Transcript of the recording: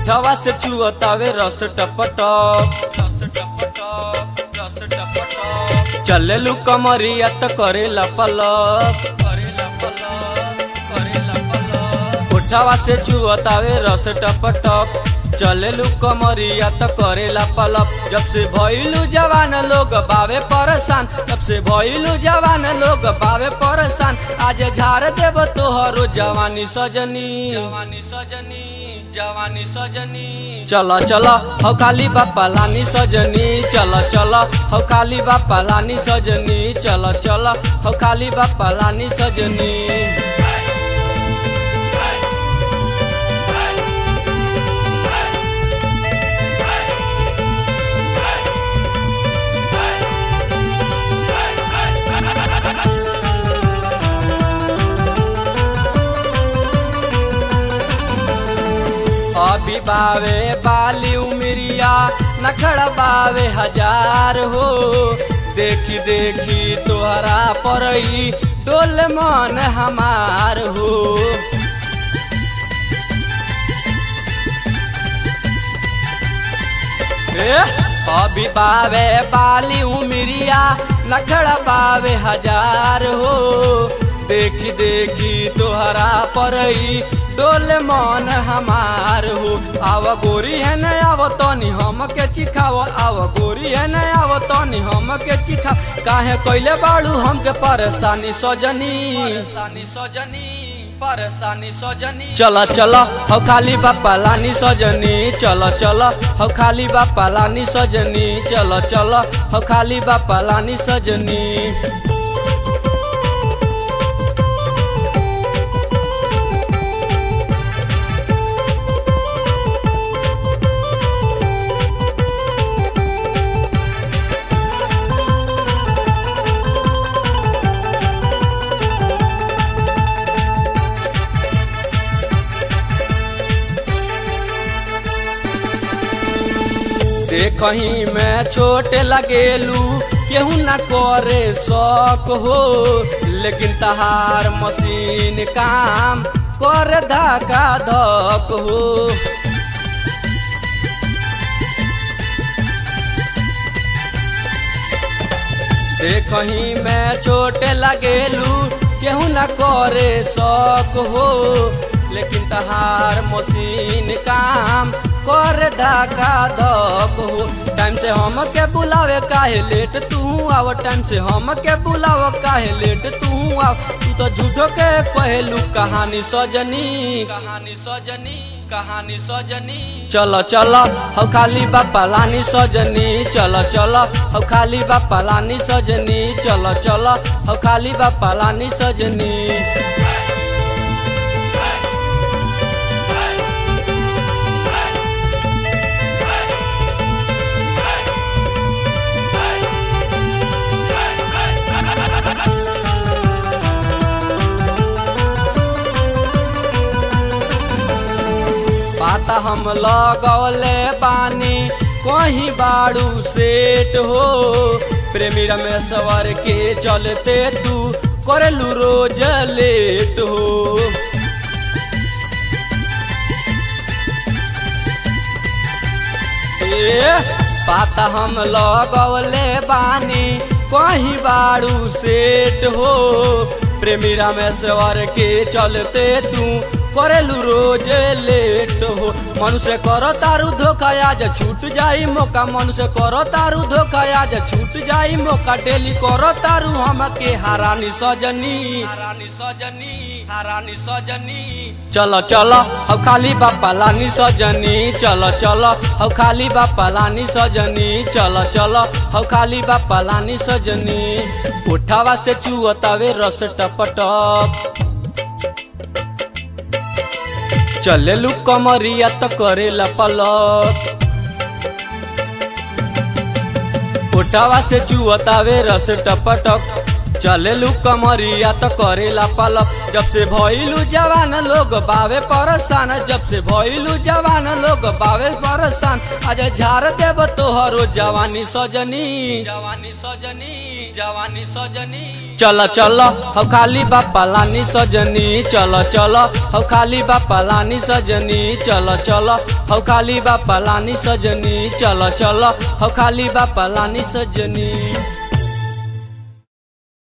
उठावा से चुअतावे रस टपटप रस टपटप रस टपटप चले लू कमरिया त करेला पलप करेला पलप करेला पलप उठावा से चुअतावे रस टपटप चले लू कमरिया त करेला पलप जब से भइलू जवान लोग बावे परेशान जब से भइलू जवान लोग बावे परेशान आज झाड़ देव तोहरो जवानी सजनी जवानी सजनी जवानी सजनी चला चला हौ खाली बापा लानी सजनी चला चला हौ खाली बापा लानी सजनी चला चला हौ खाली बापा लानी सजनी अभी बावे बाली उमरिया नखड़ा बावे हजार हो देखी देखी तोहरा परई डोल मन हमार हो अभी बावे बाली उमरिया नखड़ा बावे हजार हो देखी देखी तोहरा परई डोल मन हमार हो आव गोरी है न आव तनी हम के चिखाव आव गोरी है न आव तनी हम के चिखाव काहे कइले बाड़ू हमके परेशानी सजनी परेशानी सजनी परेशानी सजनी चला चला हौ खाली बापा लानी सजनी चला चला हौ खाली बापा लानी सजनी चला चला हौ खाली बापा लानी सजनी कहीं मैं छोटे लगेलू केहू न करे शौक हो लेकिन तहार मशीन काम कर धक्का धक हो कहीं मैं छोटे लगेलू केहू न करे शौक हो लेकिन तहार मशीन काम कर धक्का धक हो टाइम से हम के बुलावे काहे लेट तू आव टाइम से हम के बुलाव काहे लेट तू आव तू तो झूठो के कहलू कहानी सजनी कहानी सजनी कहानी सजनी चला चला हौ खाली बापा लानी सजनी चला चला हौ खाली बापा लानी सजनी चला चला हौ खाली बापा लानी सजनी पाता हम लगौले बानी कहीं बाड़ू सेट हो प्रेमी रमेश्वर के चलते तू करलू रोज लेट हो पाता हम लगौले बानी कहीं बाड़ू सेट हो प्रेमी रमेश्वर के चलते तू करेलू रोज लेट हो मनुष्य करो तारू धोखा आज छूट जाई मौका मनुष्य करो तारू धोखा आज छूट जाई मौका डेली करो तारू हमके हारानी सजनी हारानी सजनी हारानी सजनी चलो चलो हौ खाली बापा लानी सजनी चलो चलो हौ खाली बापा लानी सजनी चलो चलो हौ खाली बापा लानी सजनी उठावा से चुअतावे रस टपटप चले लू कमरिया त करेला पलप उठावा से चुअतावे रस टपटप चलेलू कमरिया तो करेला पलप। जब से भइलू जवान लोग बावे परसान, जब से भइलू जवान लोग बावे परसान। आज झाड़ देव तोहरो जवानी सजनी, जवानी सजनी, जवानी सजनी। चल चल हो खाली बापालानी सजनी, चल चल हो खाली बापालानी सजनी, चल चल हो खाली बापालानी सजनी, चल चल हो खाली बापालानी सजनी।